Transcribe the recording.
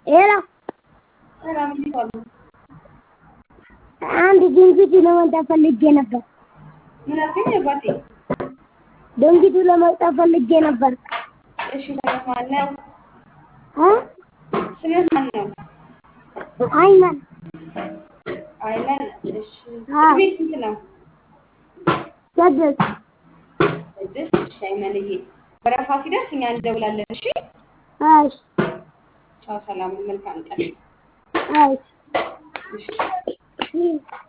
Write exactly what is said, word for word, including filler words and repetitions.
ኤላ ሰላም እንዴት ዋሉ? አንድ ድንጊት ለመውጣት ፈልጌ ነበር። ምን አልከኝ አባቴ? ድንጊቱ ለመውጣት ፈልጌ ነበር። እሺ ስምህ ማን ነው? እ ስምህ ማን ነው? አይመን አይመን። እሺ አዎ። እድሜ ስንት ነው? ስድስት ስድስት። እሺ አይመንዬ ወረፋ ሲደርስ እኛ እንደውላለን። እሺ እሺ ቻው፣ ሰላም፣ መልካም ቀን። እሺ እሺ